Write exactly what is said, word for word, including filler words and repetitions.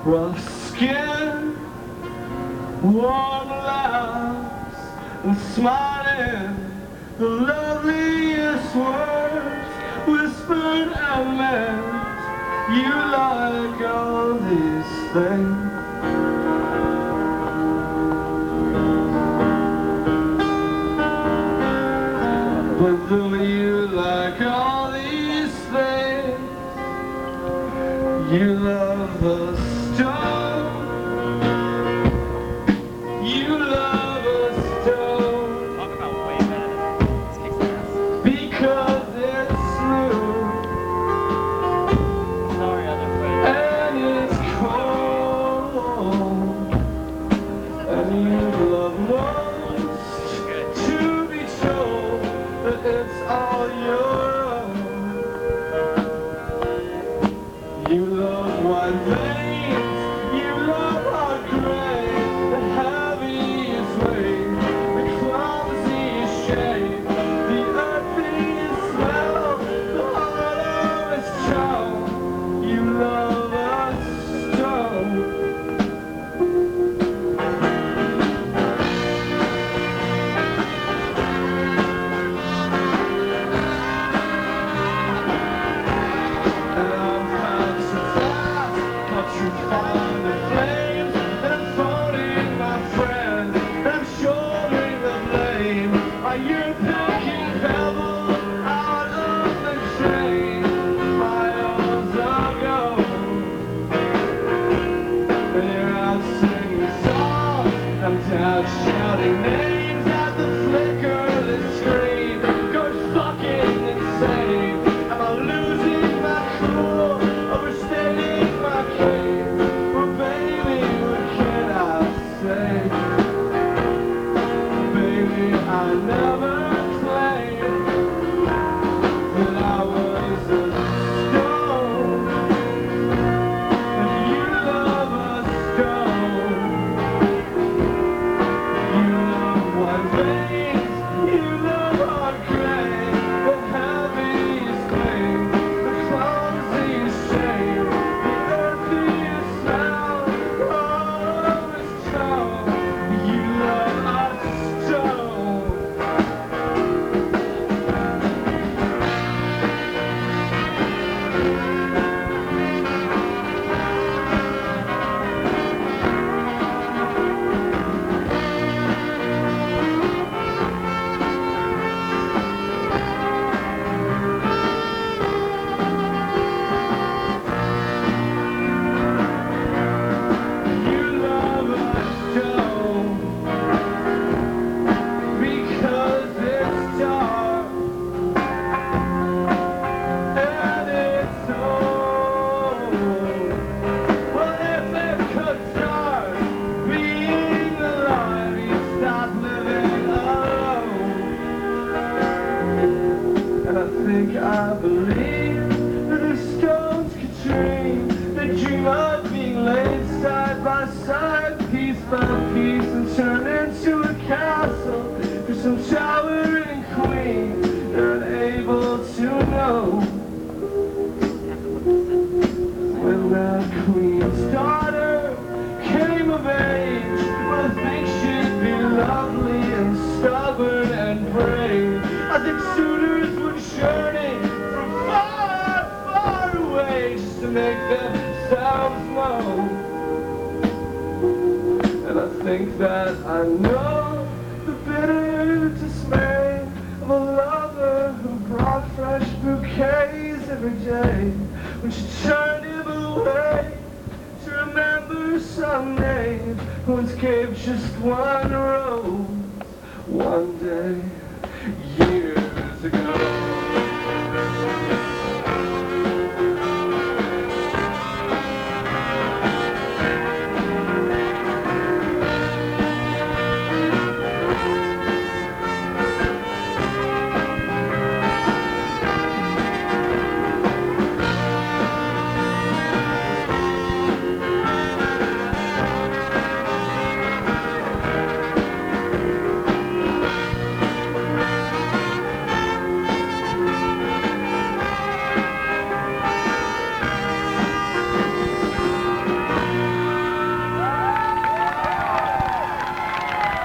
rough skin, warm laughs, and smiling, the loveliest words whispered and meant. You like all these things. But though you like all these things, you love a stone. You love a stone. Talk about way better than this kicks ass. Because it's smooth. Sorry, other friends. And it's cold. And you love most to be told that it's all your own. You love white veins, you love hard gray, the heaviest weight, the clumsiest shape, the earthiest smell, the hollowest tone. You love a stone. Find the flames, and I'm phoning my friend, and I'm shouldering the blame. Are you picking pebbles out of the train? Miles ago, and you're out singing songs, I'm down shouting names at the flicker of the screen. Go fucking insane. Am I losing my cool, overstating my case? I never claimed that I was a stone, and you love a stone. You love white veins, you love hard gray, the heaviest thing, the clumsiest shame, the earthiest smell, the hollowest tone. You love a stone. I believe that the stones could dream. They dream of being laid side by side, piece by piece, and turn into a castle for some towering queen. They're unable to know when that queen's daughter came of age. Well, I think she'd be lovely and stubborn and brave. I think suitors would journey from far, far away just to make themselves known. And I think that I know the bitter dismay of a lover who brought fresh bouquets every day, when she turned him away to remember someday, who once gave just one rose one day years ago.